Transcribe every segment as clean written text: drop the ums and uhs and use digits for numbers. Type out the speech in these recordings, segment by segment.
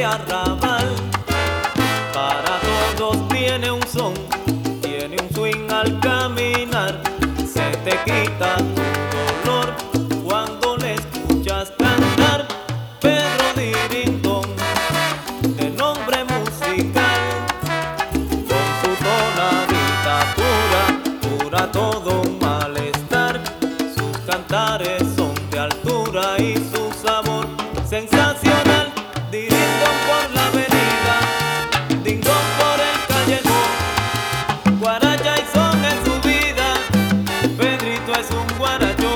de arrabal. Para todos tiene un son, tiene un swing al caminar. Se te quita tu dolor cuando le escuchas cantar. Pedro Dirindón, de nombre musical, con su tonadita pura, cura todo un malestar. Sus cantares son de altura y su sabor sensacional. Dirindón por la avenida, dingón por el callejón, guaracha y son en su vida, Pedrito es un guarachón.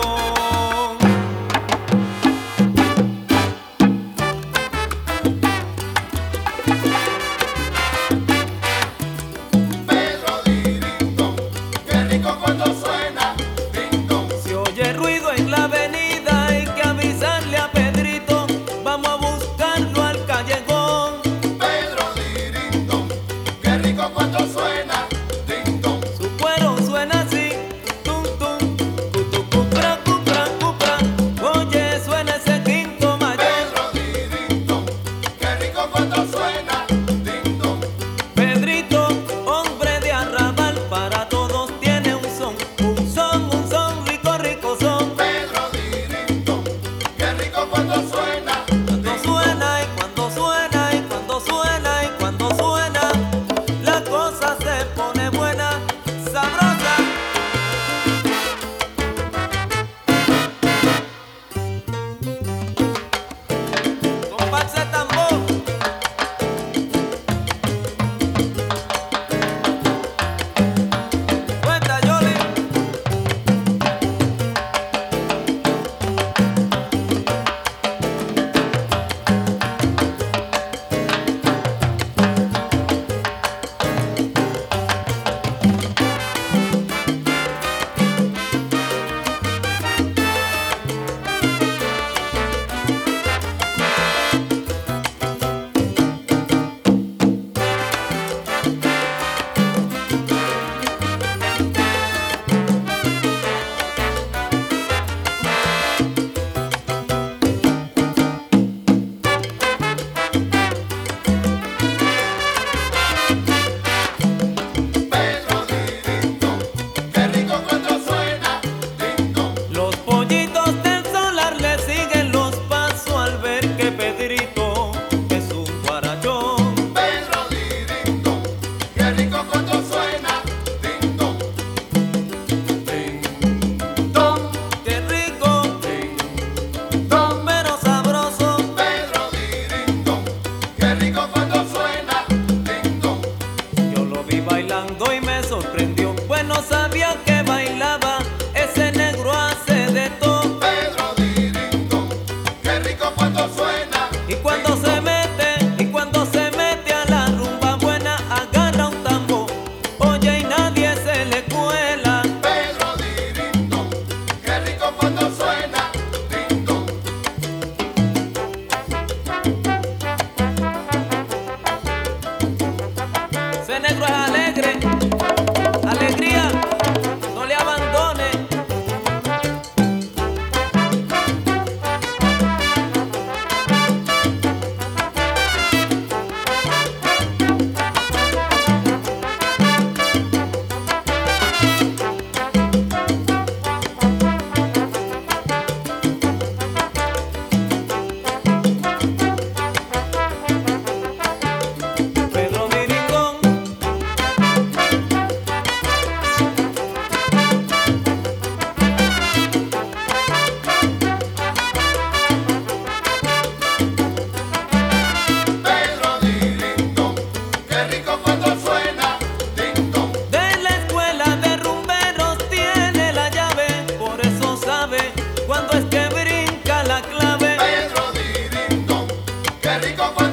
Pedro Dirindón, qué rico cuando suena ding-dong. Si oye ruido en la avenida hay que avisarle a Pedrito, vamos a buscarlo al callejón. Pedro Dirindón, qué rico cuando suena ding-dong. Su cuero suena así, tum tum, cutu cupra, cupra, cupra. Oye, suena ese quinto mayor. Pedro Dirindón, qué rico cuando suena ding-dong. Pedrito, hombre de arrabal, para todos tiene un son, rico, rico son. Pedro Dirindón, qué rico cuando suena Cuando suena y cuando suena y cuando suena y cuando suena, la cosa se pone buena, sabrosa. Compás el tambor. Cuenta, Yoli. Pedro Dirindón, qué rico cuando suena ding-dong. Los pollitos del solar le siguen los pasos al ver que Pedrito es un guarachón. Pedro Dirindón, qué rico cuando suena ding-dong. Ding-dong, Qué rico, ding-dong. pero sabroso. Pedro Dirindón, qué rico cuando suena ding-dong. Yo lo vi bailando y me sorprendió, pues no sabía que bailaba. Ese negro hace de todo. Pedro Dirindón, qué rico cuando suena Y cuando se mete a la rumba buena, agarra un tambor. Oye, y nadie se le cuela. Pedro Dirindón, qué rico cuando suena ding-dong. Ese negro es alegre, alegría, no le abandone. Pedro Dirindón, Pedro Dirindón, qué rico cuando suena ding-dong. de la escuela de rumberos tiene la llave, por eso sabe cuando es que brinca la clave. Pedro Dirindón, qué rico cuando